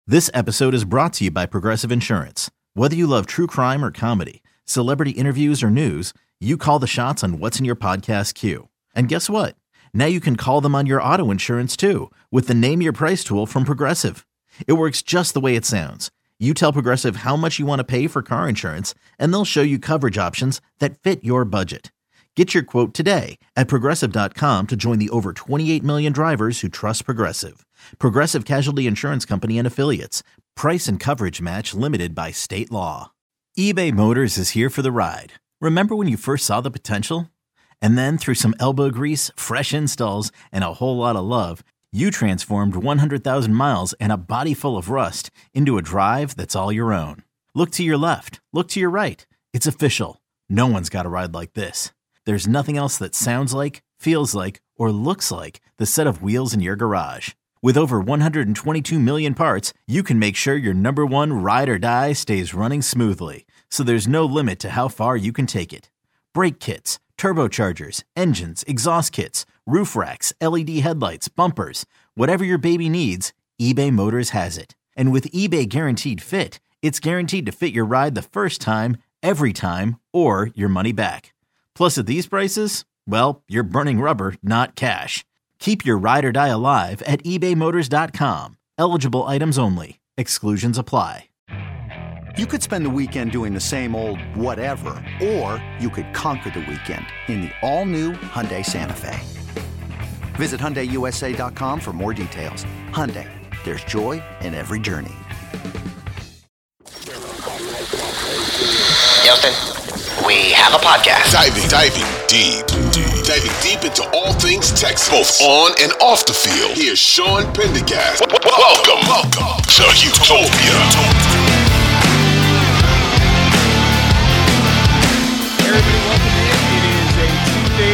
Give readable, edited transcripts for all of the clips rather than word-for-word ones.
This episode is brought to you by Progressive Insurance. Whether you love true crime or comedy, celebrity interviews or news, you call the shots on what's in your podcast queue. And guess what? Now you can call them on your auto insurance too with the Name Your Price tool from Progressive. It works just the way it sounds. You tell Progressive how much you want to pay for car insurance, and they'll show you coverage options that fit your budget. Get your quote today at Progressive.com to join the over 28 million drivers who trust Progressive. Progressive Casualty Insurance Company and Affiliates. Price and coverage match limited by state law. eBay Motors is here for the ride. Remember when you first saw the potential? And then through some elbow grease, fresh installs, and a whole lot of love, you transformed 100,000 miles and a body full of rust into a drive that's all your own. Look to your left. Look to your right. It's official. No one's got a ride like this. There's nothing else that sounds like, feels like, or looks like the set of wheels in your garage. With over 122 million parts, you can make sure your number one ride or die stays running smoothly. So there's no limit to how far you can take it. Brake kits, turbochargers, engines, exhaust kits, roof racks, LED headlights, bumpers, whatever your baby needs, eBay Motors has it. And with eBay Guaranteed Fit, it's guaranteed to fit your ride the first time, every time, or your money back. Plus, at these prices, well, you're burning rubber, not cash. Keep your ride or die alive at ebaymotors.com. Eligible items only. Exclusions apply. You could spend the weekend doing the same old whatever, or you could conquer the weekend in the all-new Hyundai Santa Fe. Visit HyundaiUSA.com for more details. Hyundai, there's joy in every journey. Houston, we have a podcast. Diving deep into all things Texas, both on and off the field. Here's Sean Pendergast. Welcome to Utopia. Everybody, welcome in. It is a Tuesday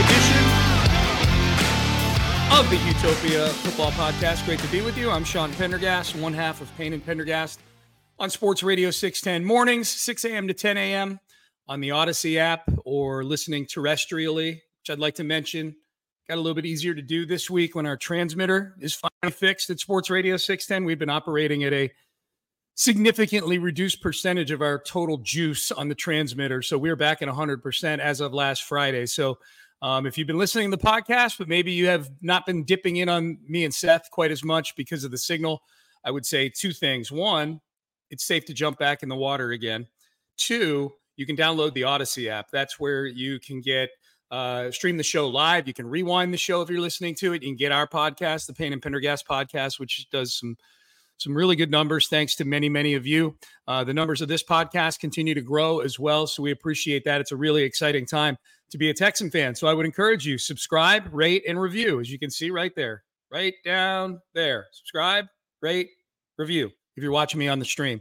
edition of the Utopia Football Podcast. Great to be with you. I'm Sean Pendergast, one half of Payne and Pendergast on Sports Radio 610 mornings, 6 a.m. to 10 a.m. on the Odyssey app or listening terrestrially, which I'd like to mention. Got a little bit easier to do this week when our transmitter is finally fixed at Sports Radio 610. We've been operating at a significantly reduced percentage of our total juice on the transmitter. So we're back at 100% as of last Friday. So if you've been listening to the podcast, but maybe you have not been dipping in on me and Seth quite as much because of the signal, I would say two things. One, it's safe to jump back in the water again. Two, you can download the Odyssey app. That's where you can get stream the show live. You can rewind the show if you're listening to it. You can get our podcast, the Payne and Pendergast podcast, which does some really good numbers. Thanks to many of you. The numbers of this podcast continue to grow as well, so we appreciate that. It's a really exciting time to be a Texan fan. So I would encourage you, subscribe, rate, and review, as you can see right there, right down there. Subscribe, rate, review if you're watching me on the stream.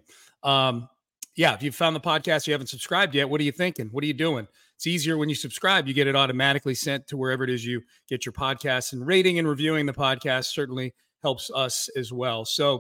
If you found the podcast, you haven't subscribed yet, what are you thinking? What are you doing? It's easier when you subscribe. You get it automatically sent to wherever it is you get your podcasts, and rating and reviewing the podcast certainly helps us as well. So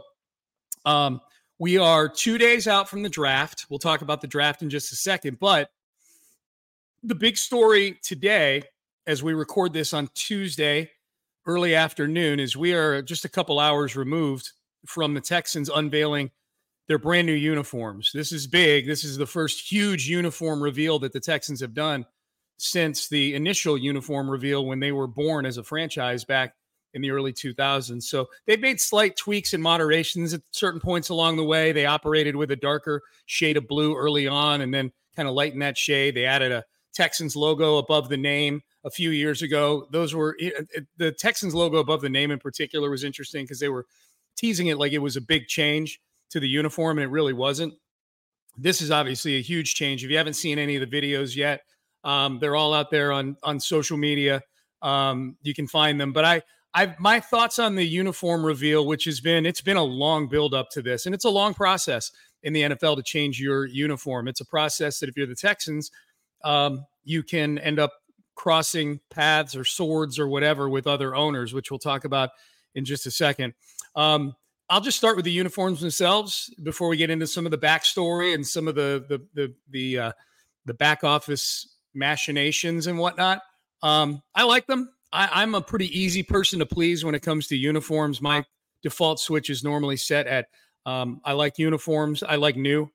we are 2 days out from the draft. We'll talk about the draft in just a second, but the big story today, as we record this on Tuesday, early afternoon, is we are just a couple hours removed from the Texans unveiling their brand new uniforms. This is big. This is the first huge uniform reveal that the Texans have done since the initial uniform reveal when they were born as a franchise back in the early 2000s. So they've made slight tweaks and moderations at certain points along the way. They operated with a darker shade of blue early on and then kind of lightened that shade. They added a Texans logo above the name a few years ago. The Texans logo above the name in particular was interesting because they were teasing it like it was a big change to the uniform, and it really wasn't. This is obviously a huge change. If you haven't seen any of the videos yet, they're all out there on social media. You can find them. But my thoughts on the uniform reveal, which it's been a long build up to this, and it's a long process in the NFL to change your uniform. It's a process that if you're the Texans, you can end up crossing paths or swords or whatever with other owners, which we'll talk about in just a second. I'll just start with the uniforms themselves before we get into some of the backstory and some of the back office machinations and whatnot. I like them. I'm a pretty easy person to please when it comes to uniforms. My default switch is normally set at I like uniforms. I like new.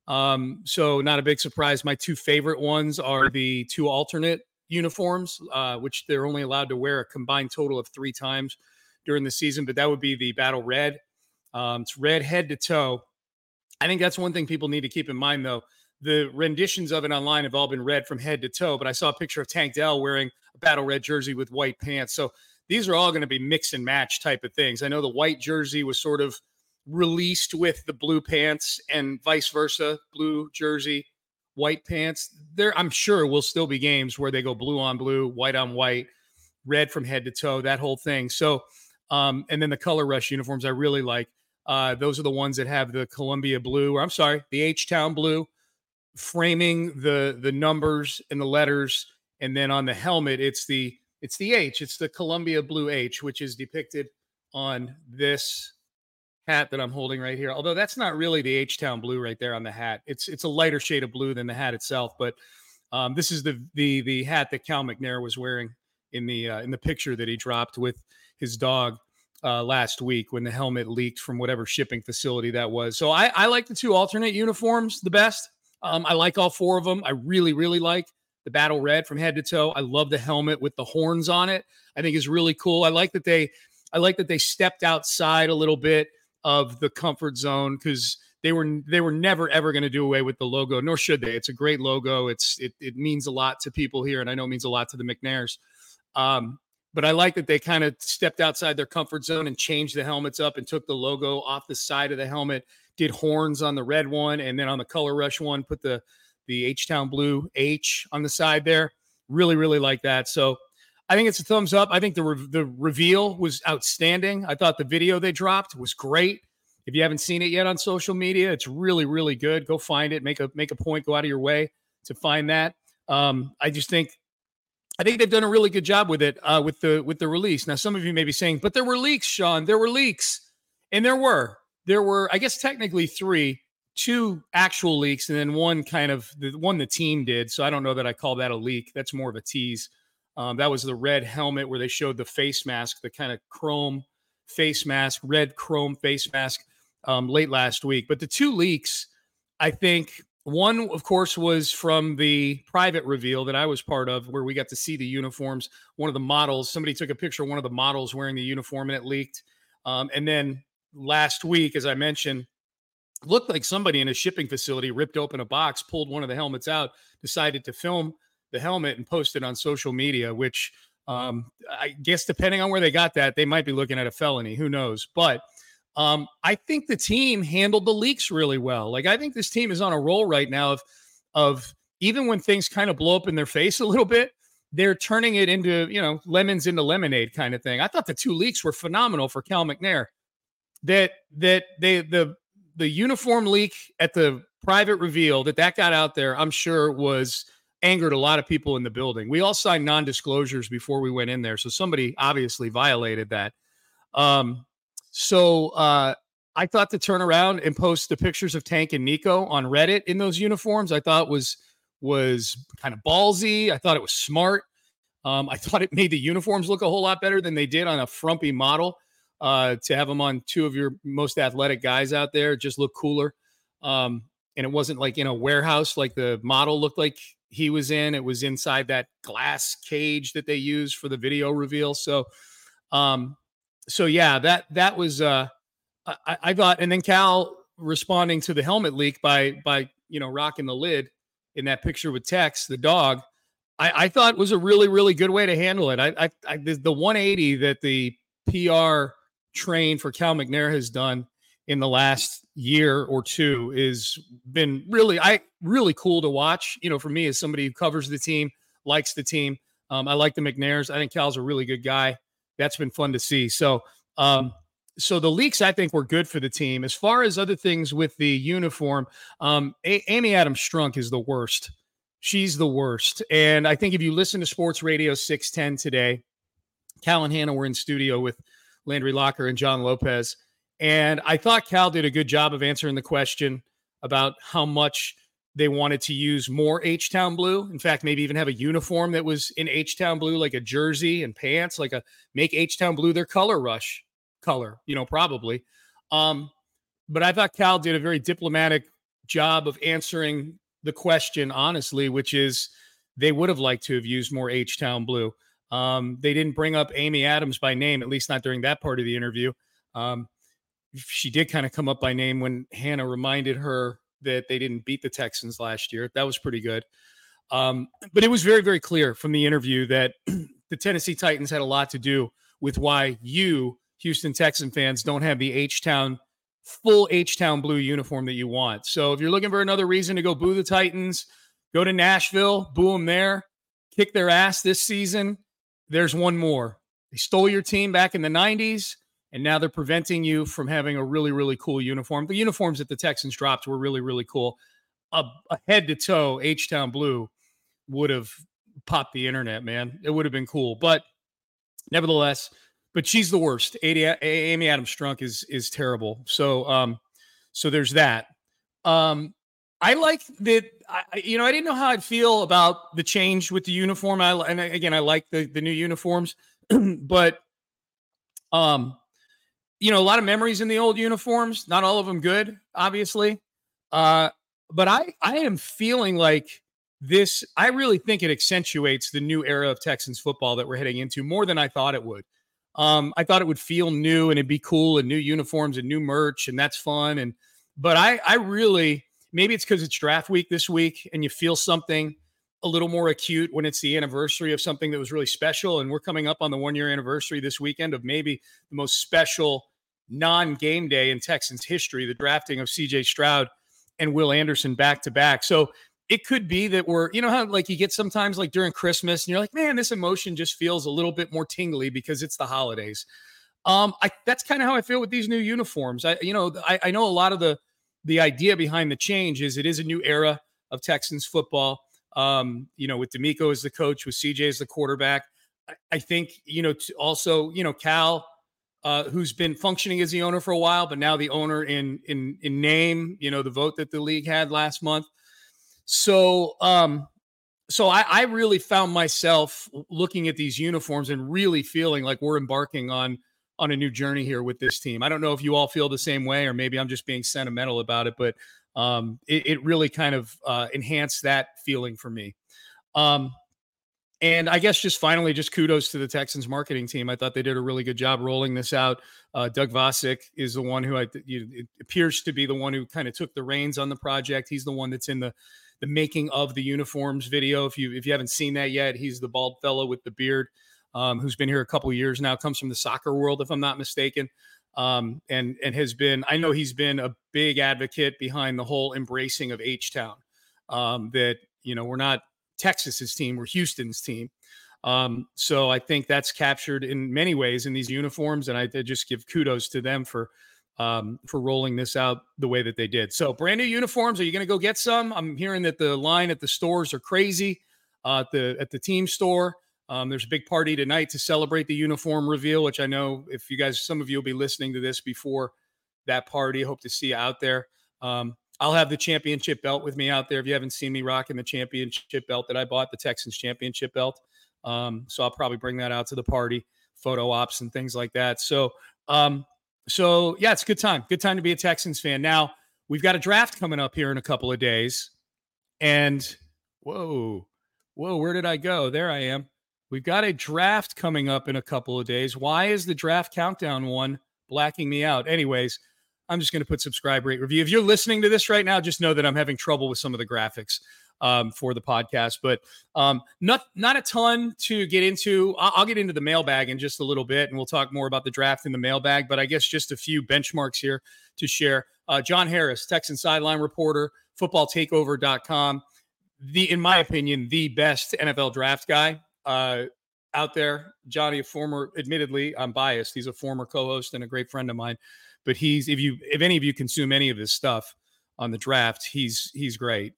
So not a big surprise. My two favorite ones are the two alternate uniforms, which they're only allowed to wear a combined total of 3 times during the season. But that would be the Battle Red. It's red head to toe. I think that's one thing people need to keep in mind, though. The renditions of it online have all been red from head to toe, but I saw a picture of Tank Dell wearing a Battle Red jersey with white pants. So these are all going to be mix and match type of things. I know the white jersey was sort of released with the blue pants and vice versa, blue jersey, white pants. There, I'm sure will still be games where they go blue on blue, white on white, red from head to toe, that whole thing. So, and then the Color Rush uniforms I really like. Those are the ones that have the Columbia blue, or I'm sorry, the H-Town blue, framing the numbers and the letters, and then on the helmet, it's the H. It's the Columbia blue H, which is depicted on this hat that I'm holding right here. Although that's not really the H-Town blue right there on the hat. It's a lighter shade of blue than the hat itself. But this is the hat that Cal McNair was wearing in the picture that he dropped with his dog last week when the helmet leaked from whatever shipping facility that was. So I like the two alternate uniforms the best. I like all 4 of them. I really, really like the Battle Red from head to toe. I love the helmet with the horns on it. I think is really cool. I like that they stepped outside a little bit of the comfort zone, because they were never ever going to do away with the logo, nor should they. It's a great logo. It means a lot to people here, and I know it means a lot to the McNairs. But I like that they kind of stepped outside their comfort zone and changed the helmets up and took the logo off the side of the helmet, did horns on the red one, and then on the Color Rush one, put the H-Town blue H on the side there. Really, really like that. So I think it's a thumbs up. I think the reveal was outstanding. I thought the video they dropped was great. If you haven't seen it yet on social media, it's really, really good. Go find it. Make a point. Go out of your way to find that. I think they've done a really good job with it, with the release. Now, some of you may be saying, but there were leaks, Sean. There were leaks, and there were, I guess, technically 3, 2 actual leaks, and then one kind of the one the team did. So I don't know that I call that a leak. That's more of a tease. That was the red helmet where they showed the face mask, the kind of chrome face mask, red chrome face mask, late last week. But the 2 leaks, I think, one, of course, was from the private reveal that I was part of, where we got to see the uniforms. One of the models, somebody took a picture of one of the models wearing the uniform, and it leaked. And then last week, as I mentioned, looked like somebody in a shipping facility ripped open a box, pulled one of the helmets out, decided to film the helmet and post it on social media, which I guess depending on where they got that, they might be looking at a felony. Who knows? But I think the team handled the leaks really well. Like, I think this team is on a roll right now of even when things kind of blow up in their face a little bit, they're turning it into, lemons into lemonade kind of thing. I thought the 2 leaks were phenomenal for Cal McNair. The uniform leak at the private reveal that got out there, I'm sure angered a lot of people in the building. We all signed non-disclosures before we went in there, so somebody obviously violated that. So I thought to turn around and post the pictures of Tank and Nico on Reddit in those uniforms, I thought was kind of ballsy. I thought it was smart. I thought it made the uniforms look a whole lot better than they did on a frumpy model. To have them on 2 of your most athletic guys out there just look cooler. And it wasn't like in a warehouse like the model looked like he was in. It was inside that glass cage that they used for the video reveal. So yeah, that was I thought, and then Cal responding to the helmet leak by rocking the lid in that picture with Tex, the dog, I thought was a really, really good way to handle it. The 180 that the PR train for Cal McNair has done in the last year or 2 is been really cool to watch. For me, as somebody who covers the team, likes the team, I like the McNairs. I think Cal's a really good guy. That's been fun to see. So the leaks, I think, were good for the team. As far as other things with the uniform, Amy Adams Strunk is the worst. She's the worst. And I think if you listen to Sports Radio 610 today, Cal and Hannah were in studio with Landry Locker and John Lopez. And I thought Cal did a good job of answering the question about how much they wanted to use more H-Town blue. In fact, maybe even have a uniform that was in H-Town blue, like a jersey and pants, make H-Town blue their Color Rush color, probably. But I thought Cal did a very diplomatic job of answering the question honestly, which is they would have liked to have used more H-Town blue. They didn't bring up Amy Adams by name, at least not during that part of the interview. She did kind of come up by name when Hannah reminded her that they didn't beat the Texans last year. That was pretty good. But it was very, very clear from the interview that the Tennessee Titans had a lot to do with why you, Houston Texan fans, don't have the full H-Town blue uniform that you want. So if you're looking for another reason to go boo the Titans, go to Nashville, boo them there, kick their ass this season, there's one more. They stole your team back in the 90s, and now they're preventing you from having a really, really cool uniform. The uniforms that the Texans dropped were really, really cool. A head-to-toe H-Town blue would have popped the internet, man. It would have been cool. But nevertheless, but she's the worst. Amy Adams Strunk is terrible. So so there's that. I like that. I didn't know how I'd feel about the change with the uniform. I like the new uniforms, but a lot of memories in the old uniforms. Not all of them good, obviously. But I am feeling like this. I really think it accentuates the new era of Texans football that we're heading into more than I thought it would. I thought it would feel new and it'd be cool and new uniforms and new merch, and that's fun. But I really, maybe it's because it's draft week this week and you feel something a little more acute when it's the anniversary of something that was really special. And we're coming up on the 1-year anniversary this weekend of maybe the most special non-game day in Texans history, the drafting of CJ Stroud and Will Anderson back to back. So it could be that we're, how like you get sometimes like during Christmas and you're like, man, this emotion just feels a little bit more tingly because it's the holidays. That's kind of how I feel with these new uniforms. I know a lot of the idea behind the change is it is a new era of Texans football. With D'Amico as the coach, with CJ as the quarterback. I think, also, Cal, who's been functioning as the owner for a while, but now the owner in name, the vote that the league had last month. So I really found myself looking at these uniforms and really feeling like we're embarking on a new journey here with this team. I don't know if you all feel the same way, or maybe I'm just being sentimental about it, but it really kind of enhanced that feeling for me. And I guess just finally, just kudos to the Texans marketing team. I thought they did a really good job rolling this out. Doug Vosick is the one who it appears to be the one who kind of took the reins on the project. He's the one that's in the making of the uniforms video. If you haven't seen that yet, he's the bald fellow with the beard, who's been here a couple of years now, comes from the soccer world, if I'm not mistaken. And has been, I know he's been a big advocate behind the whole embracing of H-Town, that, we're not Texas's team, we're Houston's team. So I think that's captured in many ways in these uniforms. And I just give kudos to them for rolling this out the way that they did. So brand new uniforms. Are you going to go get some? I'm hearing that the line at the stores are crazy, at the team store. There's a big party tonight to celebrate the uniform reveal, which I know some of you will be listening to this before that party. I hope to see you out there. I'll have the championship belt with me out there. If you haven't seen me rocking the championship belt that I bought, the Texans championship belt. So I'll probably bring that out to the party, photo ops and things like that. So yeah, it's a good time. Good time to be a Texans fan. Now we've got a draft coming up here in a couple of days, and whoa, where did I go? There I am. We've got a draft coming up in a couple of days. Why is the draft countdown one blacking me out? Anyways, I'm just going to put subscribe, rate, review. If you're listening to this right now, just know that I'm having trouble with some of the graphics for the podcast, but not a ton to get into. I'll get into the mailbag in just a little bit, and we'll talk more about the draft in the mailbag, but I guess just a few benchmarks here to share. John Harris, Texan sideline reporter, footballtakeover.com. In my opinion, the best NFL draft guy out there. Johnny, admittedly, I'm biased. He's a former co-host and a great friend of mine, but if any of you consume any of his stuff on the draft, he's great.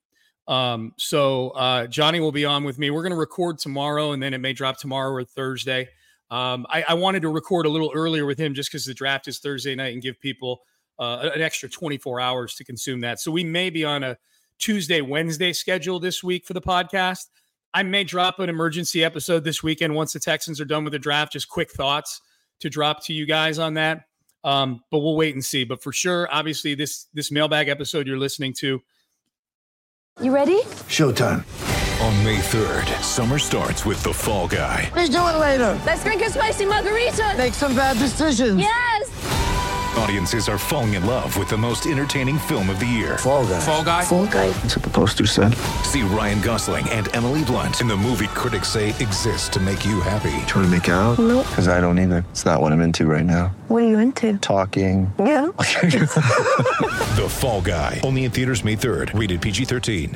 So Johnny will be on with me. We're going to record tomorrow, and then it may drop tomorrow or Thursday. I wanted to record a little earlier with him just because the draft is Thursday night and give people an extra 24 hours to consume that. So we may be on a Tuesday, Wednesday schedule this week for the podcast. I may drop an emergency episode this weekend once the Texans are done with the draft, just quick thoughts to drop to you guys on that. But we'll wait and see. But for sure, obviously, this mailbag episode you're listening to. You ready? Showtime. On May 3rd, summer starts with The Fall Guy. Let's do it later. Let's drink a spicy margarita. Make some bad decisions. Yes. Audiences are falling in love with the most entertaining film of the year. Fall Guy. Fall Guy? Fall guy. That's what the poster said. See Ryan Gosling and Emily Blunt in the movie critics say exists to make you happy. Trying to make it out? Nope. Because I don't either. It's not what I'm into right now. What are you into? Talking. Yeah. The Fall Guy. Only in theaters May 3rd. Rated PG-13.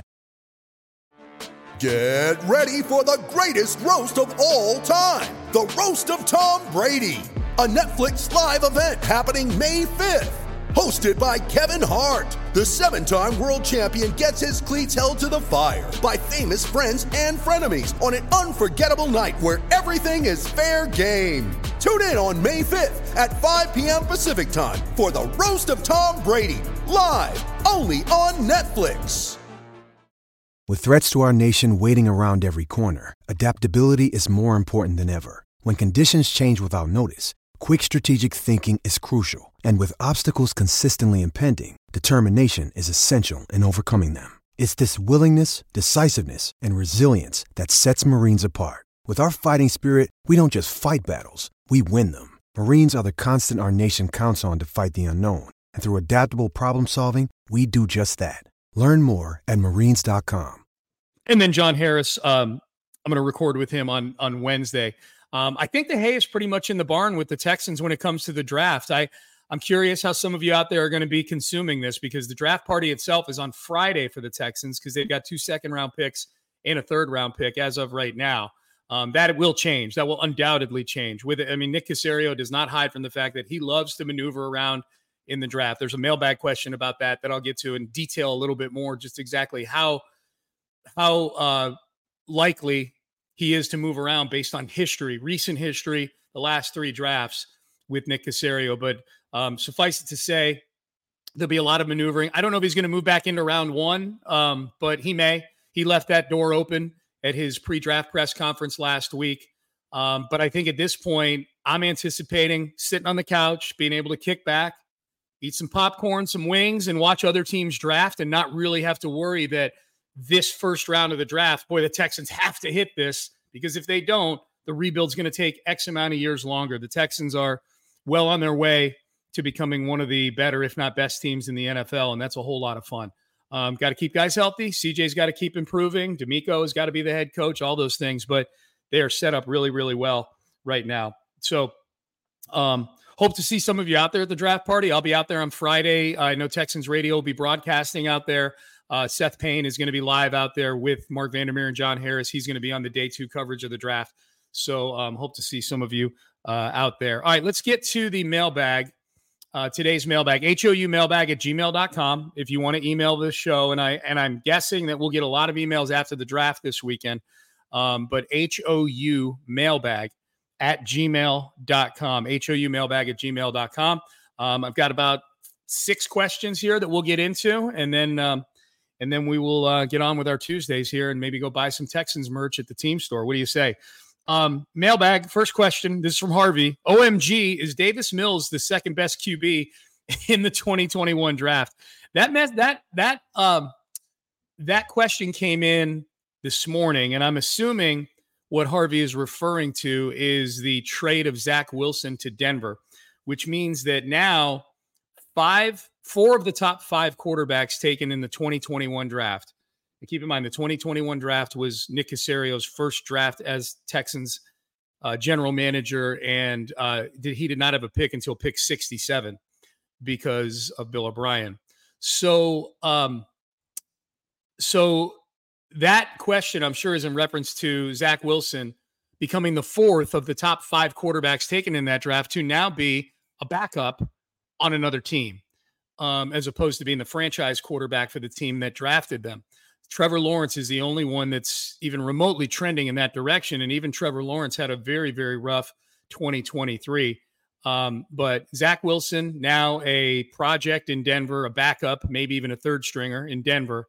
Get ready for the greatest roast of all time. The Roast of Tom Brady. A Netflix live event happening May 5th. Hosted by Kevin Hart. The 7-time world champion gets his cleats held to the fire by famous friends and frenemies on an unforgettable night where everything is fair game. Tune in on May 5th at 5 p.m. Pacific time for the Roast of Tom Brady. Live only on Netflix. With threats to our nation waiting around every corner, adaptability is more important than ever. When conditions change without notice, quick strategic thinking is crucial. And with obstacles consistently impending, determination is essential in overcoming them. It's this willingness, decisiveness, and resilience that sets Marines apart. With our fighting spirit, we don't just fight battles, we win them. Marines are the constant our nation counts on to fight the unknown. And through adaptable problem solving, we do just that. Learn more at Marines.com. And then John Harris, I'm going to record with him on Wednesday. I think the hay is pretty much in the barn with the Texans when it comes to the draft. I'm curious how some of you out there are going to be consuming this, because the draft party itself is on Friday for the Texans because they've got 2 second-round picks and a third-round pick as of right now. That will change. That will undoubtedly change. With it, I mean, Nick Caserio does not hide from the fact that he loves to maneuver around in the draft. There's a mailbag question about that I'll get to in detail a little bit more, just exactly how likely he is to move around based on history, recent history, the last 3 drafts with Nick Caserio. But suffice it to say, there'll be a lot of maneuvering. I don't know if he's going to move back into round 1, but he may. He left that door open at his pre-draft press conference last week. But I think at this point, I'm anticipating sitting on the couch, being able to kick back, eat some popcorn, some wings, and watch other teams draft and not really have to worry that this first round of the draft, boy, the Texans have to hit this, because if they don't, the rebuild's going to take X amount of years longer. The Texans are well on their way to becoming one of the better, if not best teams in the NFL, and that's a whole lot of fun. Got to keep guys healthy. CJ's got to keep improving. D'Amico has got to be the head coach, all those things, but they are set up really, really well right now. So hope to see some of you out there at the draft party. I'll be out there on Friday. I know Texans Radio will be broadcasting out there. Seth Payne is going to be live out there with Mark Vandermeer and John Harris. He's going to be on the day 2 coverage of the draft. So hope to see some of you out there. All right, let's get to the mailbag. Today's mailbag, houmailbag@gmail.com. If you want to email this show, and I'm guessing that we'll get a lot of emails after the draft this weekend, but houmailbag@gmail.com, houmailbag@gmail.com. I've got about 6 questions here that we'll get into, and then we will get on with our Tuesdays here and maybe go buy some Texans merch at the team store. What do you say? Mailbag, first question. This is from Harvey. OMG, is Davis Mills the second best QB in the 2021 draft? That question came in this morning, and I'm assuming what Harvey is referring to is the trade of Zach Wilson to Denver, which means that now 4 of the top 5 quarterbacks taken in the 2021 draft. And keep in mind, the 2021 draft was Nick Caserio's first draft as Texans general manager, and he did not have a pick until pick 67 because of Bill O'Brien. So that question, I'm sure, is in reference to Zach Wilson becoming the 4th of the top 5 quarterbacks taken in that draft to now be a backup on another team, as opposed to being the franchise quarterback for the team that drafted them. Trevor Lawrence is the only one that's even remotely trending in that direction. And even Trevor Lawrence had a very, very rough 2023. But Zach Wilson, now a project in Denver, a backup, maybe even a third stringer in Denver.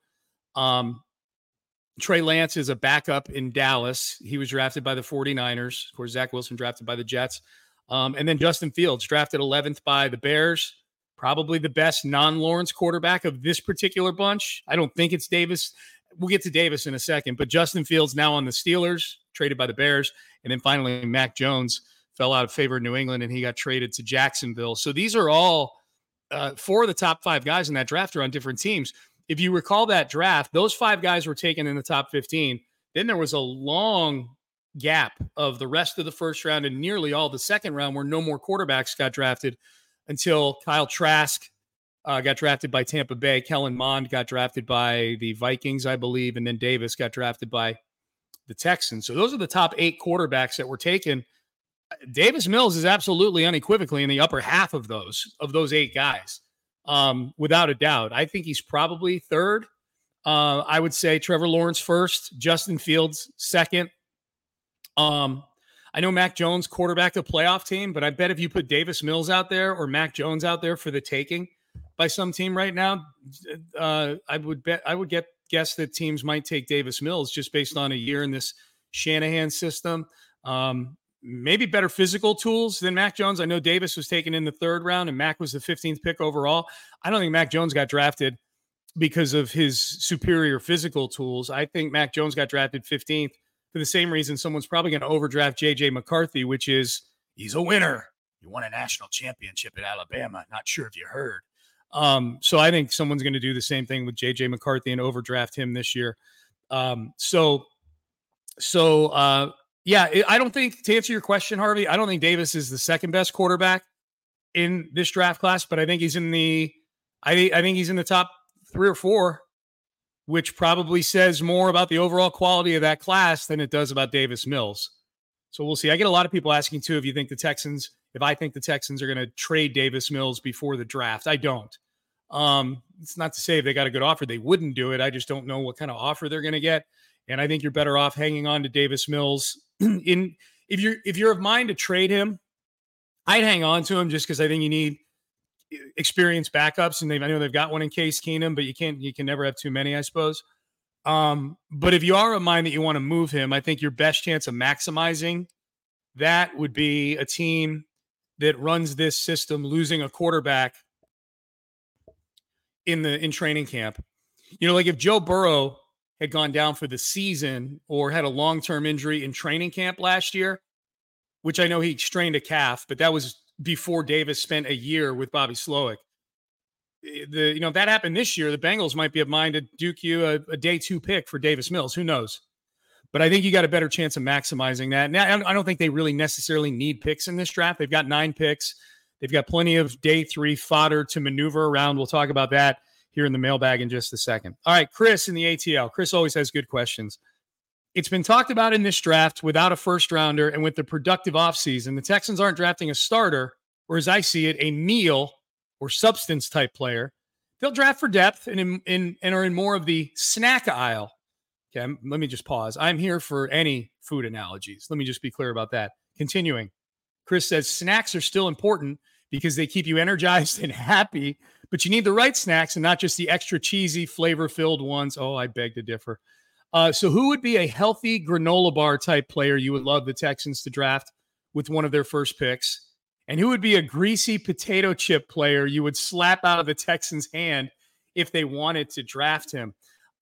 Trey Lance is a backup in Dallas. He was drafted by the 49ers. Of course, Zach Wilson drafted by the Jets. And then Justin Fields, drafted 11th by the Bears, probably the best non-Lawrence quarterback of this particular bunch. I don't think it's Davis. We'll get to Davis in a second, but Justin Fields now on the Steelers, traded by the Bears. And then finally, Mac Jones fell out of favor in New England, and he got traded to Jacksonville. So these are all 4 of the top 5 guys in that draft are on different teams. If you recall that draft, those 5 guys were taken in the top 15. Then there was a long gap of the rest of the first round and nearly all the second round where no more quarterbacks got drafted until Kyle Trask got drafted by Tampa Bay. Kellen Mond got drafted by the Vikings, I believe, and then Davis got drafted by the Texans. So those are the top 8 quarterbacks that were taken. Davis Mills is absolutely unequivocally in the upper half of those 8 guys, without a doubt. I think he's probably third. I would say Trevor Lawrence first, Justin Fields second. I know Mac Jones quarterbacked a playoff team, but I bet if you put Davis Mills out there or Mac Jones out there for the taking by some team right now, I would guess that teams might take Davis Mills just based on a year in this Shanahan system. Maybe better physical tools than Mac Jones. I know Davis was taken in the 3rd round and Mac was the 15th pick overall. I don't think Mac Jones got drafted because of his superior physical tools. I think Mac Jones got drafted 15th for the same reason someone's probably going to overdraft J.J. McCarthy, which is he's a winner. He won a national championship at Alabama. Not sure if you heard. So I think someone's going to do the same thing with J.J. McCarthy and overdraft him this year. Yeah, I don't think, to answer your question, Harvey, I don't think Davis is the second best quarterback in this draft class, but I think he's in the top 3 or 4, which probably says more about the overall quality of that class than it does about Davis Mills. So we'll see. I get a lot of people asking too if I think the Texans are going to trade Davis Mills before the draft. I don't. It's not to say if they got a good offer, they wouldn't do it. I just don't know what kind of offer they're going to get. And I think you're better off hanging on to Davis Mills. If you're of mind to trade him, I'd hang on to him just because I think you need experienced backups, and I know they've got one in Case Keenum, but you can never have too many, I suppose. But if you are of mind that you want to move him, I think your best chance of maximizing that would be a team that runs this system losing a quarterback in training camp. Like if Joe Burrow had gone down for the season or had a long-term injury in training camp last year, which I know he strained a calf, but that was before Davis spent a year with Bobby Slowick. If that happened this year, the Bengals might be of mind to duke you a day 2 pick for Davis Mills. Who knows? But I think you got a better chance of maximizing that. Now, I don't think they really necessarily need picks in this draft. They've got 9 picks. They've got plenty of day 3 fodder to maneuver around. We'll talk about that here in the mailbag in just a second. All right, Chris in the ATL. Chris always has good questions. It's been talked about in this draft without a first rounder and with the productive offseason, the Texans aren't drafting a starter, or as I see it, a meal or substance type player. They'll draft for depth and are in more of the snack aisle. Okay, let me just pause. I'm here for any food analogies. Let me just be clear about that. Continuing. Chris says snacks are still important because they keep you energized and happy, but you need the right snacks and not just the extra cheesy, flavor-filled ones. Oh, I beg to differ. So who would be a healthy granola bar type player you would love the Texans to draft with one of their first picks? And who would be a greasy potato chip player you would slap out of the Texans' hand if they wanted to draft him?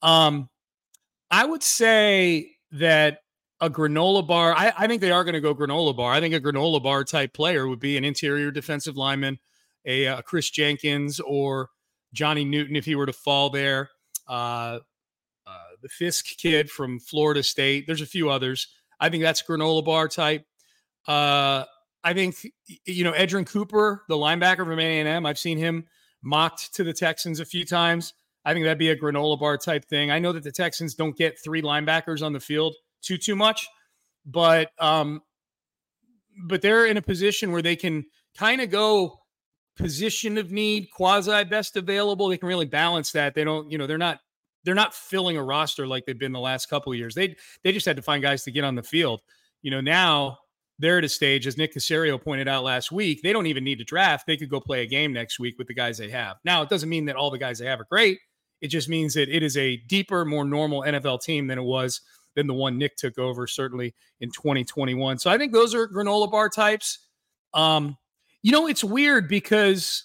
I would say that a granola bar, I think they are going to go granola bar. I think a granola bar type player would be an interior defensive lineman, a Chris Jenkins or Johnny Newton if he were to fall there. The Fisk kid from Florida State. There's a few others. I think that's granola bar type. I think, Edgerrin Cooper, the linebacker from A&M, I've seen him mocked to the Texans a few times. I think that'd be a granola bar type thing. I know that the Texans don't get 3 linebackers on the field too much, but they're in a position where they can kind of go position of need, quasi best available. They can really balance that. They don't, they're not filling a roster like they've been the last couple of years. They just had to find guys to get on the field. Now they're at a stage, as Nick Caserio pointed out last week, they don't even need to draft. They could go play a game next week with the guys they have. Now, it doesn't mean that all the guys they have are great. It just means that it is a deeper, more normal NFL team than the one Nick took over, certainly in 2021. So I think those are granola bar types. It's weird because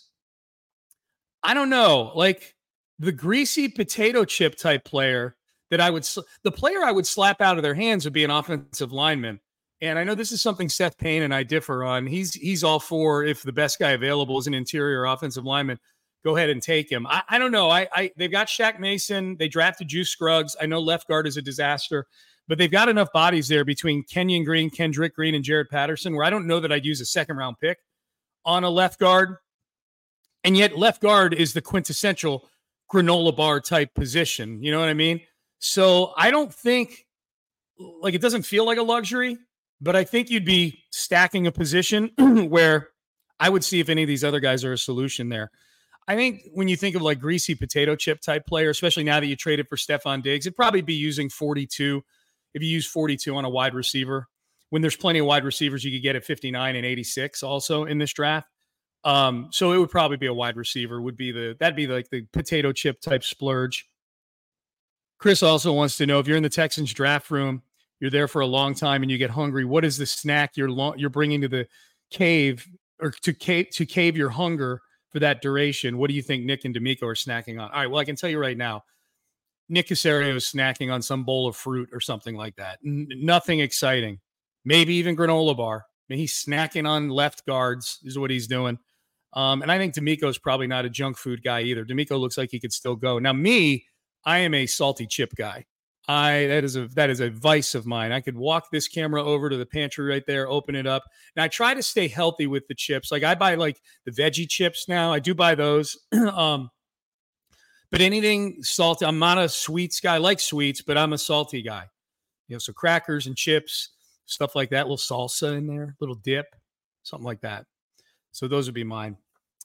I don't know, like the greasy potato chip type player that the player I would slap out of their hands would be an offensive lineman. And I know this is something Seth Payne and I differ on. He's all for, if the best guy available is an interior offensive lineman, go ahead and take him. I don't know. They've got Shaq Mason. They drafted Juice Scruggs. I know left guard is a disaster, but they've got enough bodies there between Kenyon Green, Kendrick Green, and Jared Patterson, where I don't know that I'd use a second-round pick on a left guard. And yet left guard is the quintessential granola bar type position. You know what I mean? So I don't think, like, it doesn't feel like a luxury, but I think you'd be stacking a position where I would see if any of these other guys are a solution there. I think when you think of like greasy potato chip type player, especially now that you traded for Stephon Diggs, it'd probably be using 42. If you use 42 on a wide receiver, when there's plenty of wide receivers you could get at 59 and 86 also in this draft. So it would probably be a wide receiver that'd be like the potato chip type splurge. Chris also wants to know, if you're in the Texans draft room, you're there for a long time and you get hungry, what is the snack you're bringing to the cave, or to cave your hunger for that duration? What do you think Nick and D'Amico are snacking on? All right, well, I can tell you right now, Nick Caserio is snacking on some bowl of fruit or something like that. Nothing exciting. Maybe even granola bar. I mean, he's snacking on left guards is what he's doing. And I think D'Amico's probably not a junk food guy either. D'Amico looks like he could still go. Now, I am a salty chip guy. That is a vice of mine. I could walk this camera over to the pantry right there, open it up. And I try to stay healthy with the chips. Like, I buy like the veggie chips now. I do buy those. But anything salty, I'm not a sweets guy. I like sweets, but I'm a salty guy. So crackers and chips, stuff like that, little salsa in there, little dip, something like that. So those would be mine.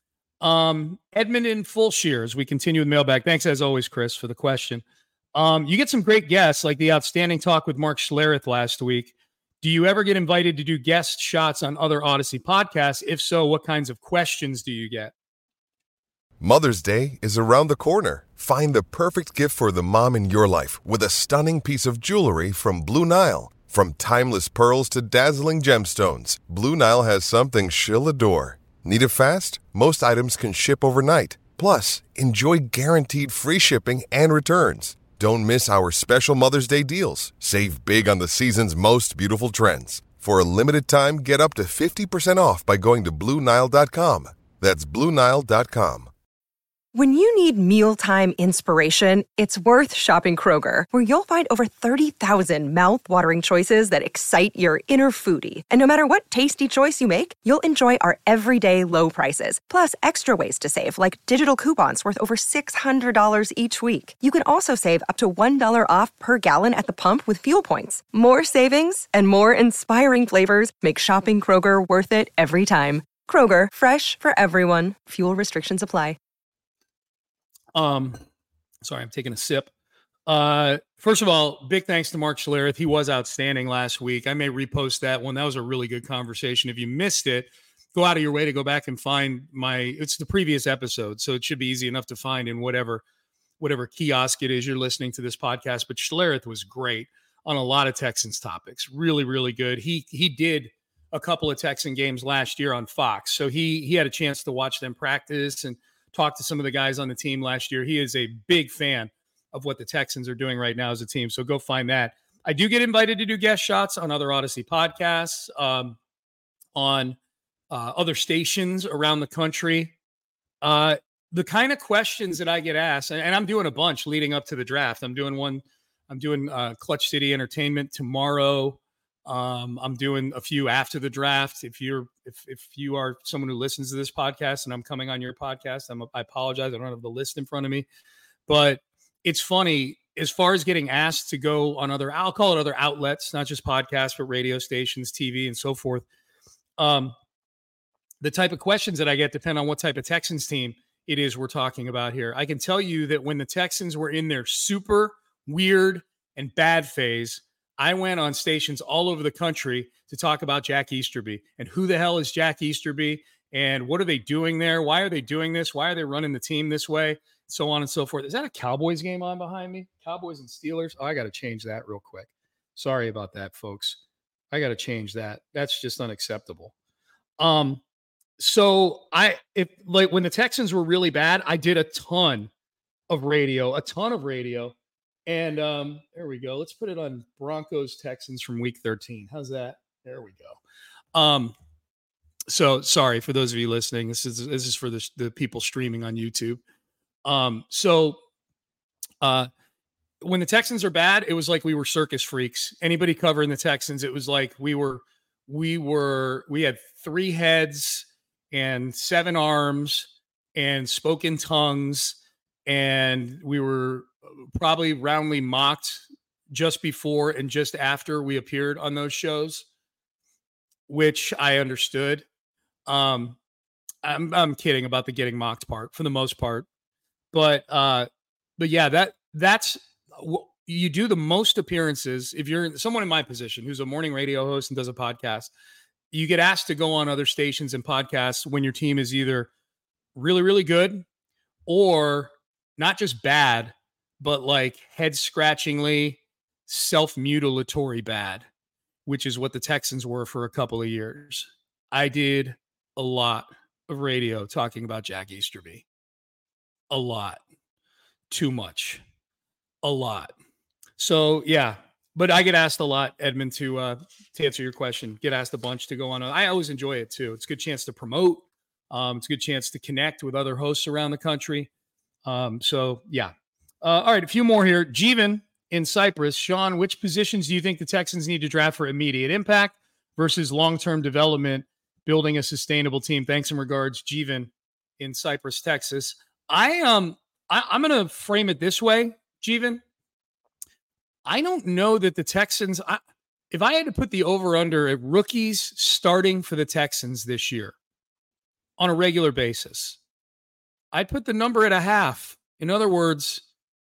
Edmund in Fulshire, as we continue with mailbag. Thanks as always, Chris, for the question. You get some great guests, like the outstanding talk with Mark Schlereth last week. Do you ever get invited to do guest shots on other Odyssey podcasts? If so, what kinds of questions do you get? Mother's Day is around the corner. Find the perfect gift for the mom in your life with a stunning piece of jewelry from Blue Nile. From timeless pearls to dazzling gemstones, Blue Nile has something she'll adore. Need it fast? Most items can ship overnight. Plus, enjoy guaranteed free shipping and returns. Don't miss our special Mother's Day deals. Save big on the season's most beautiful trends. For a limited time, get up to 50% off by going to BlueNile.com. That's BlueNile.com. When you need mealtime inspiration, it's worth shopping Kroger, where you'll find over 30,000 mouth-watering choices that excite your inner foodie. And no matter what tasty choice you make, you'll enjoy our everyday low prices, plus extra ways to save, like digital coupons worth over $600 each week. You can also save up to $1 off per gallon at the pump with fuel points. More savings and more inspiring flavors make shopping Kroger worth it every time. Kroger, fresh for everyone. Fuel restrictions apply. Sorry, I'm taking a sip. First of all, big thanks to Mark Schlereth. He was outstanding last week. I may repost that one. That was a really good conversation. If you missed it, go out of your way to go back and find it's the previous episode. So it should be easy enough to find in whatever kiosk it is you're listening to this podcast. But Schlereth was great on a lot of Texans topics. Really, really good. He did a couple of Texan games last year on Fox. So he had a chance to watch them practice and talked to some of the guys on the team last year. He is a big fan of what the Texans are doing right now as a team. So go find that. I do get invited to do guest shots on other Odyssey podcasts, on other stations around the country. The kind of questions that I get asked, and I'm doing a bunch leading up to the draft. I'm doing Clutch City Entertainment tomorrow. I'm doing a few after the draft. If you are someone who listens to this podcast and I'm coming on your podcast, I apologize. I don't have the list in front of me, but it's funny as far as getting asked to go on I'll call it other outlets, not just podcasts, but radio stations, TV, and so forth. The type of questions that I get depend on what type of Texans team it is we're talking about here. I can tell you that when the Texans were in their super weird and bad phase, I went on stations all over the country to talk about Jack Easterby and who the hell is Jack Easterby and what are they doing there? Why are they doing this? Why are they running the team this way? So on and so forth. Is that a Cowboys game on behind me? Cowboys and Steelers? Oh, I got to change that real quick. Sorry about that, folks. I got to change that. That's just unacceptable. So when the Texans were really bad, I did a ton of radio. And there we go. Let's put it on Broncos Texans from week 13. How's that? There we go. So sorry for those of you listening. This is for the people streaming on YouTube. When the Texans are bad, it was like we were circus freaks. Anybody covering the Texans, it was like we had 3 heads and 7 arms and spoke in tongues, and we were probably roundly mocked just before and just after we appeared on those shows, which I understood. I'm kidding about the getting mocked part for the most part, but yeah, that's you do the most appearances. If you're someone in my position who's a morning radio host and does a podcast, you get asked to go on other stations and podcasts when your team is either really, really good or not just bad, but like head scratchingly self-mutilatory bad, which is what the Texans were for a couple of years. I did a lot of radio talking about Jack Easterby. A lot. Too much. A lot. So yeah, but I get asked a lot, Edmund, to answer your question. Get asked a bunch to go on. I always enjoy it too. It's a good chance to promote. It's a good chance to connect with other hosts around the country. So yeah. All right, a few more here. Jeevan in Cyprus. Sean, which positions do you think the Texans need to draft for immediate impact versus long-term development, building a sustainable team? Thanks and regards, Jeevan in Cyprus, Texas. I'm going to frame it this way, Jeevan. I don't know that the Texans, if I had to put the over-under at rookies starting for the Texans this year on a regular basis, I'd put the number at 0.5. In other words,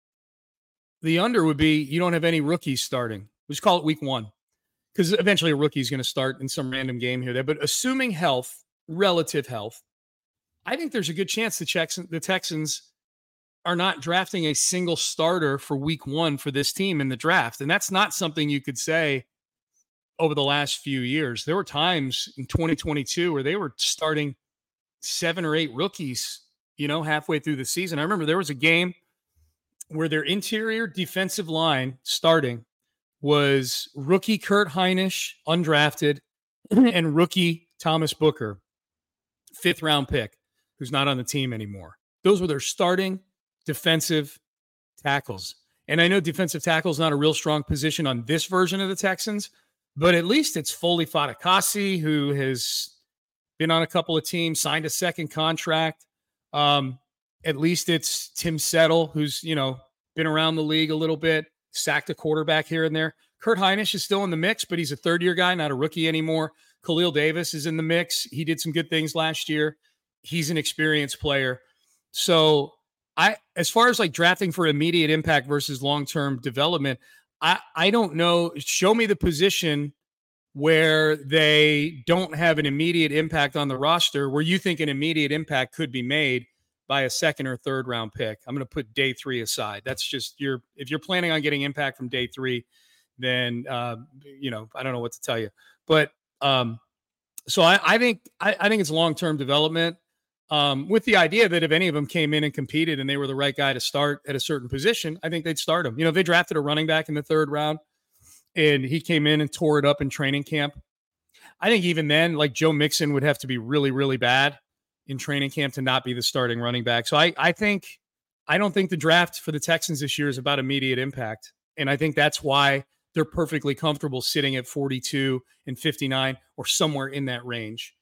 the under would be you don't have any rookies starting. We just call it week 1 because eventually a rookie is going to start in some random game here or there. But assuming health, relative health, I think there's a good chance the Texans are not drafting a single starter for week 1 for this team in the draft. And that's not something you could say over the last few years. There were times in 2022 where they were starting 7 or 8 rookies, halfway through the season. I remember there was a game where their interior defensive line starting was rookie Kurt Hinish, undrafted, and rookie Thomas Booker, 5th round pick, who's not on the team anymore. Those were their starting defensive tackles. And I know defensive tackle is not a real strong position on this version of the Texans, but at least it's Foley Fatukasi, who has been on a couple of teams, signed a second contract. At least it's Tim Settle, who's, been around the league a little bit, sacked a quarterback here and there. Kurt Hinish is still in the mix, but he's a third-year guy, not a rookie anymore. Khalil Davis is in the mix. He did some good things last year. He's an experienced player. So as far as like drafting for immediate impact versus long-term development, I don't know. Show me the position where they don't have an immediate impact on the roster where you think an immediate impact could be made by a 2nd or 3rd round pick. I'm going to put day 3 aside. That's just if you're planning on getting impact from day 3, then, I don't know what to tell you, but so I think it's long-term development with the idea that if any of them came in and competed and they were the right guy to start at a certain position, I think they'd start him. If they drafted a running back in the 3rd round and he came in and tore it up in training camp, I think even then, like Joe Mixon would have to be really, really bad in training camp to not be the starting running back. So I don't think the draft for the Texans this year is about immediate impact. And I think that's why they're perfectly comfortable sitting at 42 and 59 or somewhere in that range.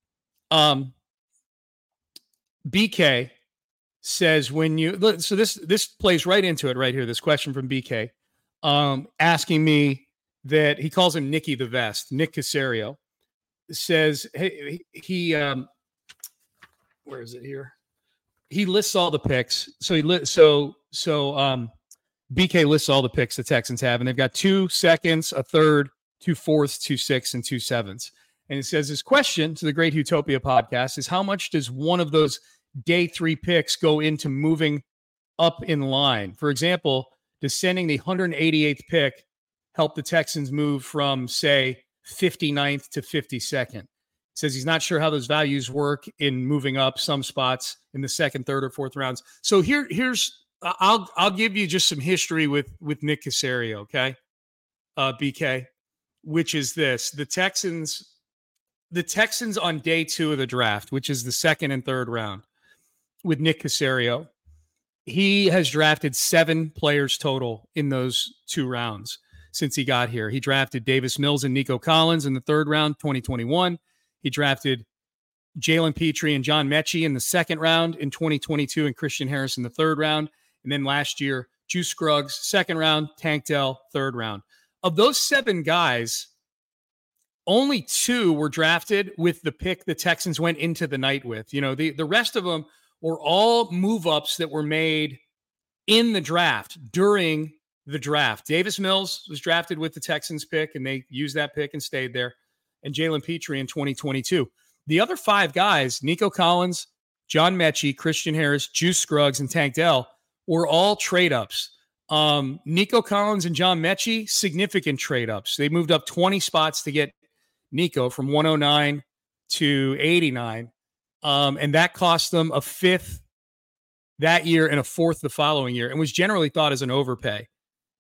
BK says so this plays right into it right here. This question from BK, asking me that he calls him Nicky the Vest. Nick Casario says, hey, he where is it here? He lists all the picks. So BK lists all the picks the Texans have, and they've got 2 seconds, a third, 2 fourths, 2 sixths, and 2 sevenths. And it says his question to the Great Utopia podcast is, how much does one of those day 3 picks go into moving up in line? For example, does sending the 188th pick help the Texans move from, say, 59th to 52nd? Says he's not sure how those values work in moving up some spots in the second, third, or fourth rounds. So here's I'll give you just some history with Nick Caserio, okay, BK, which is this: the Texans on day 2 of the draft, which is the second and third round, with Nick Caserio, he has drafted 7 players total in those 2 rounds since he got here. He drafted Davis Mills and Nico Collins in the third round, 2021. He drafted Jalen Petrie and John Mechie in the second round in 2022 and Christian Harris in the third round. And then last year, Juice Scruggs, second round, Tank Dell, third round. Of those 7 guys, only 2 were drafted with the pick the Texans went into the night with. You know, the rest of them were all move-ups that were made in the draft, during the draft. Davis Mills was drafted with the Texans pick, and they used that pick and stayed there. And Jalen Petrie in 2022. The other 5 guys, Nico Collins, John Mechie, Christian Harris, Juice Scruggs, and Tank Dell, were all trade-ups. Nico Collins and John Mechie, significant trade-ups. They moved up 20 spots to get Nico from 109 to 89. And that cost them a 5th that year and a 4th the following year, and was generally thought as an overpay.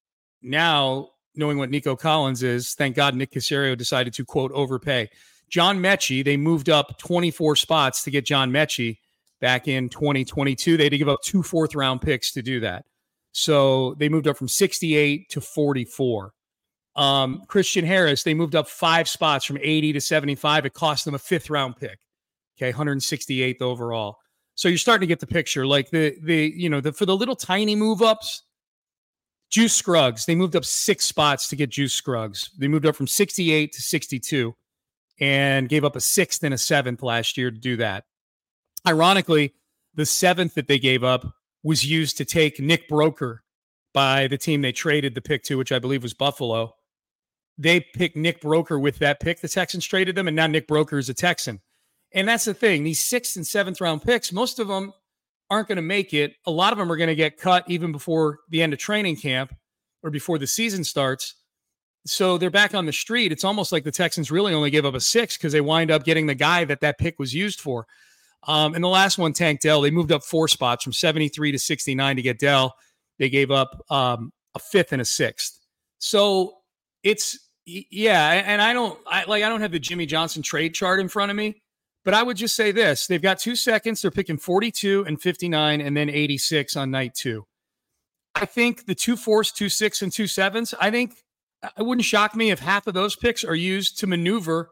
Now, knowing what Nico Collins is, thank God Nick Caserio decided to, quote, overpay. John Mechie, they moved up 24 spots to get John Mechie back in 2022. They had to give up 2 fourth-round picks to do that. So they moved up from 68 to 44. Christian Harris, they moved up 5 spots from 80 to 75. It cost them a 5th-round pick. Okay, 168th overall. So you're starting to get the picture. Like for the little tiny move-ups, Juice Scruggs, they moved up 6 spots to get Juice Scruggs. They moved up from 68 to 62 and gave up a 6th and a 7th last year to do that. Ironically, the 7th that they gave up was used to take Nick Broker by the team they traded the pick to, which I believe was Buffalo. They picked Nick Broker with that pick. The Texans traded them, and now Nick Broker is a Texan. And that's the thing. These 6th and 7th round picks, most of them aren't going to make it. A lot of them are going to get cut even before the end of training camp or before the season starts. So they're back on the street. It's almost like the Texans really only gave up a 6 because they wind up getting the guy that pick was used for. And the last one, Tank Dell, they moved up 4 spots from 73 to 69 to get Dell. They gave up a 5th and a 6th. So it's, yeah. And I don't have the Jimmy Johnson trade chart in front of me, but I would just say this. They've got 2 seconds. They're picking 42 and 59 and then 86 on night 2. I think the 2 4s, 2 6, and 2 7s, I think it wouldn't shock me if half of those picks are used to maneuver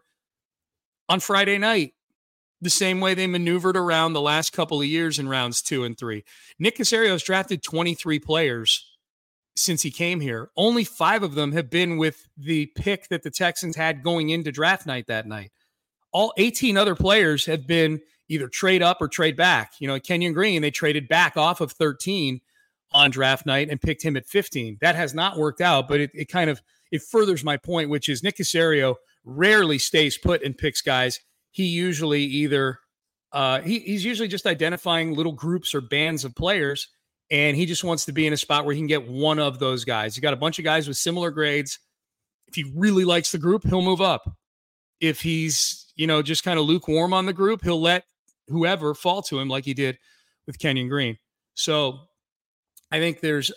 on Friday night, the same way they maneuvered around the last couple of years in rounds 2 and 3. Nick Caserio has drafted 23 players since he came here. Only 5 of them have been with the pick that the Texans had going into draft night that night. All 18 other players have been either trade up or trade back. You know, Kenyon Green, they traded back off of 13 on draft night and picked him at 15. That has not worked out, but it furthers my point, which is Nick Caserio rarely stays put and picks guys. He usually either he's usually just identifying little groups or bands of players, and he just wants to be in a spot where he can get one of those guys. He's got a bunch of guys with similar grades. If he really likes the group, he'll move up. If he's, just kind of lukewarm on the group, he'll let whoever fall to him like he did with Kenyon Green. So I think there's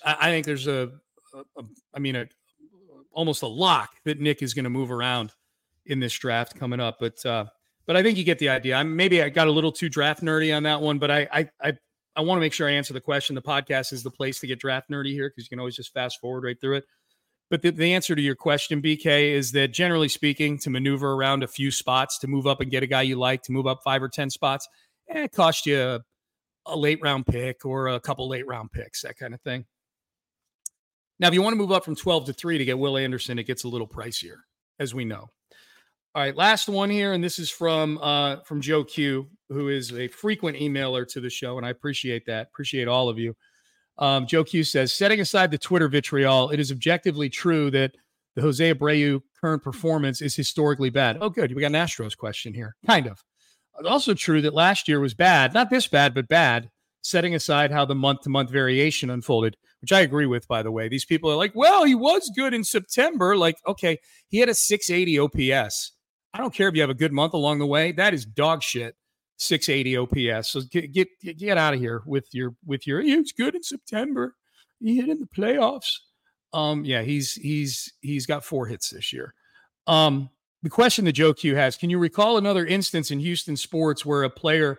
almost a lock that Nick is going to move around in this draft coming up. But I think you get the idea. Maybe I got a little too draft nerdy on that one, but I want to make sure I answer the question. The podcast is the place to get draft nerdy here because you can always just fast forward right through it. But the answer to your question, BK, is that generally speaking, to maneuver around a few spots, to move up and get a guy you like, to move up 5 or 10 spots, it costs you a late round pick or a couple late round picks, that kind of thing. Now, if you want to move up from 12 to 3 to get Will Anderson, it gets a little pricier, as we know. All right, last one here, and this is from Joe Q, who is a frequent emailer to the show, and I appreciate that. Appreciate all of you. Joe Q says, setting aside the Twitter vitriol, it is objectively true that the Jose Abreu current performance is historically bad. Oh, good. We got an Astros question here. Kind of. It's also true that last year was bad. Not this bad, but bad, setting aside how the month-to-month variation unfolded, which I agree with, by the way. These people are like, well, he was good in September. Like, okay, he had a 680 OPS I don't care if you have a good month along the way. That is dog shit. 680 OPS. So get out of here with your it's good in September. He hit in the playoffs. Yeah, he's got 4 hits this year. The question that Joe Q has: can you recall another instance in Houston sports where a player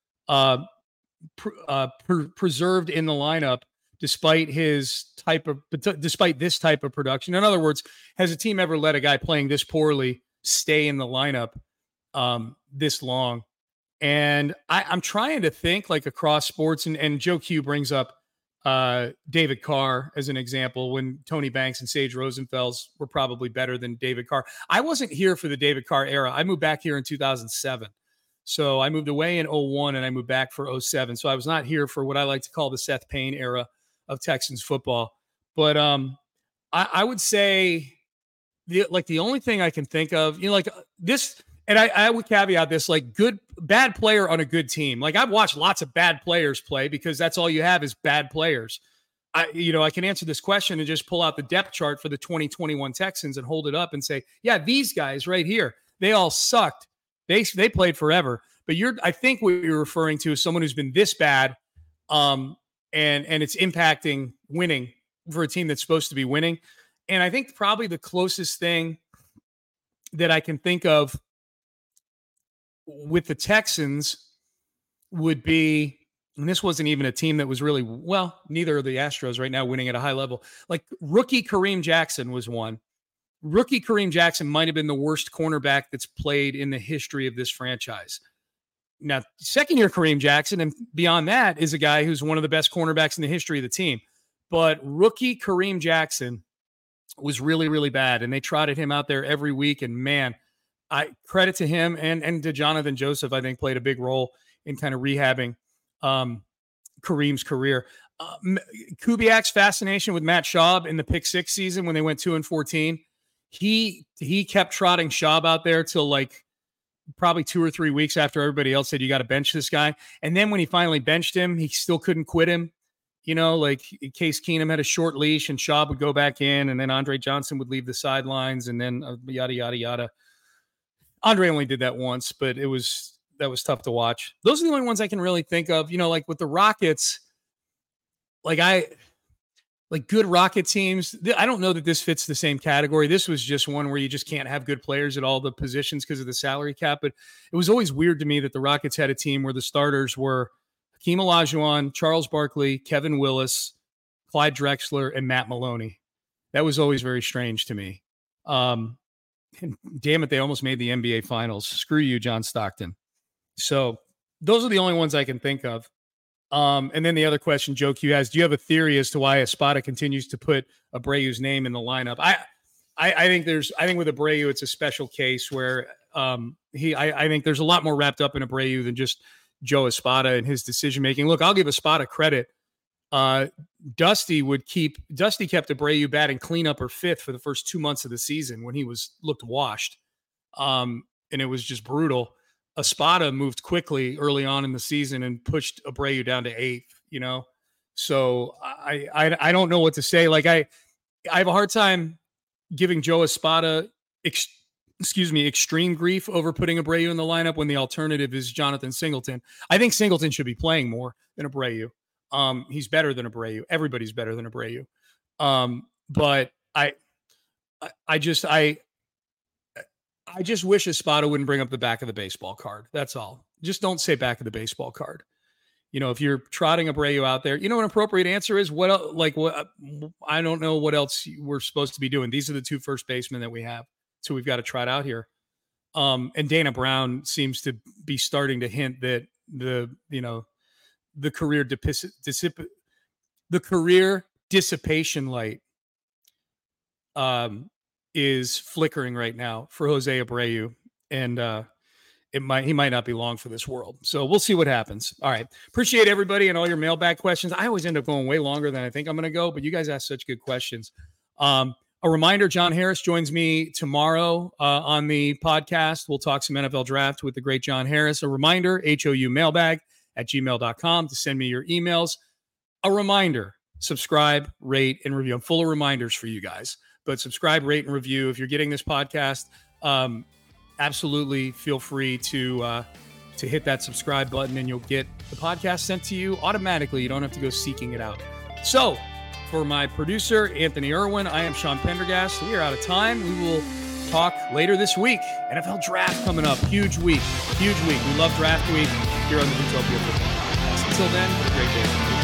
preserved in the lineup despite this type of production? In other words, has a team ever let a guy playing this poorly stay in the lineup this long? And I'm trying to think like across sports, and Joe Q brings up David Carr as an example, when Tony Banks and Sage Rosenfels were probably better than David Carr. I wasn't here for the David Carr era. I moved back here in 2007. So I moved away in 2001 and I moved back for 2007. So I was not here for what I like to call the Seth Payne era of Texans football. But I would say the only thing I can think of, like this, and I would caveat this, like bad player on a good team. Like I've watched lots of bad players play because that's all you have is bad players. I can answer this question and just pull out the depth chart for the 2021 Texans and hold it up and say, yeah, these guys right here, they all sucked. They played forever. But I think what you're referring to is someone who's been this bad, and it's impacting winning for a team that's supposed to be winning. And I think probably the closest thing that I can think of with the Texans would be, and this wasn't even a team that was really, well, neither are the Astros right now winning at a high level. Like rookie Kareem Jackson was one. Rookie Kareem Jackson might have been the worst cornerback that's played in the history of this franchise. Now, second-year Kareem Jackson, and beyond that, is a guy who's one of the best cornerbacks in the history of the team. But rookie Kareem Jackson was really, really bad, and they trotted him out there every week, and man, I credit to him and to Jonathan Joseph, I think played a big role in kind of rehabbing Kareem's career. Kubiak's fascination with Matt Schaub in the pick 6 season when they went 2-14, he kept trotting Schaub out there till like probably 2 or 3 weeks after everybody else said, you got to bench this guy. And then when he finally benched him, he still couldn't quit him. Like Case Keenum had a short leash and Schaub would go back in, and then Andre Johnson would leave the sidelines, and then yada, yada, yada. Andre only did that once, but that was tough to watch. Those are the only ones I can really think of. Like with the Rockets, good Rocket teams. I don't know that this fits the same category. This was just one where you just can't have good players at all the positions because of the salary cap. But it was always weird to me that the Rockets had a team where the starters were Hakeem Olajuwon, Charles Barkley, Kevin Willis, Clyde Drexler, and Matt Maloney. That was always very strange to me. And damn it, they almost made the NBA Finals. Screw you, John Stockton. So those are the only ones I can think of. And then the other question Joe Q has: do you have a theory as to why Espada continues to put Abreu's name in the lineup? I think with Abreu, it's a special case where I think there's a lot more wrapped up in Abreu than just Joe Espada and his decision making. Look, I'll give Espada credit. Dusty kept Abreu batting cleanup or fifth for the first 2 months of the season when he looked washed. And it was just brutal. Espada moved quickly early on in the season and pushed Abreu down to 8th, So I don't know what to say. Like I have a hard time giving Joe Espada extreme grief over putting Abreu in the lineup when the alternative is Jonathan Singleton. I think Singleton should be playing more than Abreu. He's better than Abreu. Everybody's better than Abreu. But I just wish Espada wouldn't bring up the back of the baseball card. That's all. Just don't say back of the baseball card. If you're trotting Abreu out there, an appropriate answer is what I don't know what else we're supposed to be doing. These are the 2 first basemen that we have. So we've got to trot out here. And Dana Brown seems to be starting to hint that the career dissipation light is flickering right now for Jose Abreu, and he might not be long for this world. So we'll see what happens. All right. Appreciate everybody and all your mailbag questions. I always end up going way longer than I think I'm going to go, but you guys ask such good questions. A reminder, John Harris joins me tomorrow on the podcast. We'll talk some NFL draft with the great John Harris. A reminder, houmailbag@gmail.com to send me your emails. A reminder, subscribe, rate, and review. I'm full of reminders for you guys, but subscribe, rate, and review. If you're getting this podcast absolutely feel free to hit that subscribe button, and you'll get the podcast sent to you automatically. You don't have to go seeking it out. So for my producer, Anthony Irwin, I am Sean Pendergast. We are out of time. We will talk later this week. NFL draft coming up. Huge week. We love draft week here on the Utopia Football Podcast. Until then, have a great day.